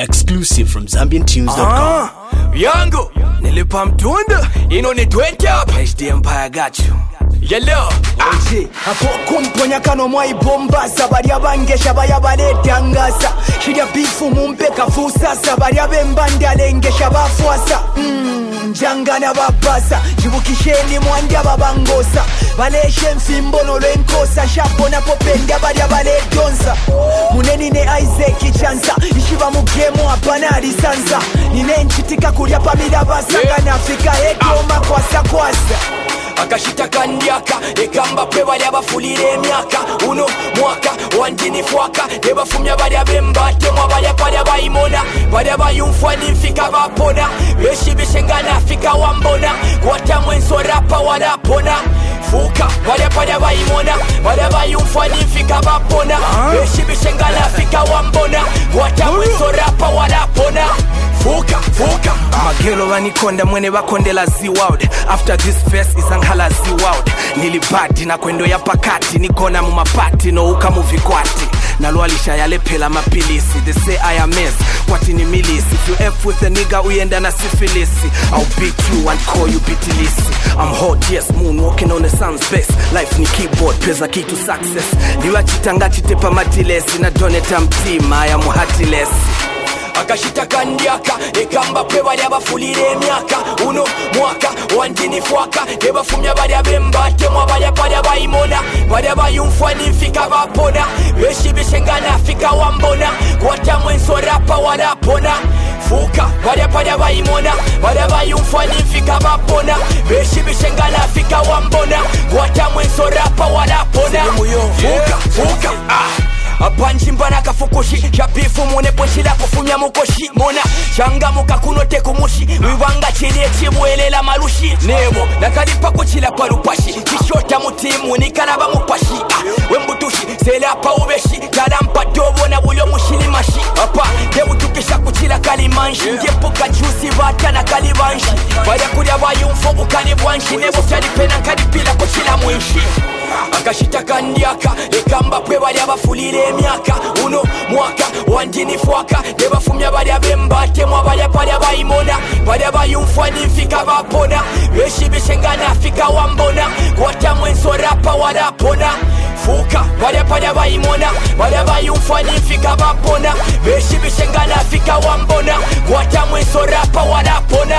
Exclusive from ZambianTunes.com. Yango, nilipa mtunda, ino ni 20 up. HD Empire got you. Yellow. Hapo kumponya kano mwai bomba sabari abangesha bayabaleta ngasa shirya bifu mumpe kafusa sabari abembandi alengesha bafuasa njangana babasa jibukisheni mwandi ababangosa baleshe mfimbono lwenkosa shapona popenda bali abaledonsa muneni ne Isaac chansa ishiba mugemo apana alisansa nine nchitika kulya pamira basanga na Afrika ekoma kwasa akashita kandiaka ekamba pe bali abafulire emyaka uno mwaka wandini fwaka ebafumya bali abembate mwa bali pali abayimona bali abayumfwa nimfika bapona beshibishengana Afrika wambona kwatamwe nsorapa walapona fuka bali pali abayimona bali abayumfwa nimfika bapona beshibishengana Afrika wambona kwatamwe nsorapa walapona fuka magelo banikonda mwene bakondela Z-World. After this verse izanghala Z-World. Nilibadi na kwendo ya pakati nikona mu mapati no ukamuvikwati nalwalisha yale phela mapilisi. They say I am mess kwati ni milisi. If you F with a nigga uyenda na syphilis, I'll beat you and call you bitilisi. I'm hot, yes, moon walking on the sun's base. Life ni keyboard, pesa key to success. Niwa chitanga chitepa matilesi na doneta mtima ya muhatilesi. Akashita kandiaka ekamba pe bali abafulire emyaka uno mwaka wandini fwaka ebafumya bali abembate mwa bali pali abayimona bali abayumfwa nimfika bapona beshibishengana Afrika wambona kwatamwe nsorapa walapona fuka bali pali abayimona bali abayumfwa nimfika bapona beshibishengana Afrika wambona kwatamwe nsorapa walapona fuka Abanji mbana kafukushi Shabifu mwone ponshila kufumya mukoshi Mona shanga muka kunote kumushi Wiwanga chile chimu elela malushi Nebo nakalipa kuchila palupashi Kishota mutimu nikalaba mupashi Wembutushi sela pa ubeshi Kalampa dobo na bulyo mushili mashi Apa debu tukisha kuchila kalimanshi Ngepuka jusi bata na kalibanshi Baya kulia bayumfobu kalibwanshi Nebo fyalipena kalipila kuchila mwishi akashita kandiaka ekamba pe bali abafulire emyaka uno mwaka wandini fwaka ebafumya bali abembate mwa bali pali abayimona bali abayumfwa nimfika bapona beshibishengana Afrika wambona kwatamwe nsorapa walapona fuka bali pali abayimona bali abayumfwa nimfika bapona beshibishengana Afrika wambona kwatamwe nsorapa walapona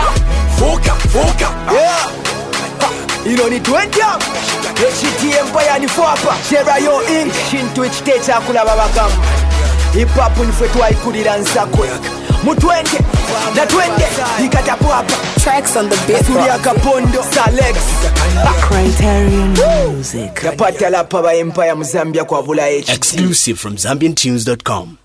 fuka yeah. Ino ni 20 HD Empire ni fwapa Shera yo ink Shintu ichitecha kula babakamba Hip-hop nifwe tuwaikulira nsakwe Mutwende na twende Nikatapu hapa Tracks on the beat Suria Kapondo Salex Criterion Music Yapata lapa ba Empire Mzambia kwa vula HD Exclusive from ZambianTunes.com.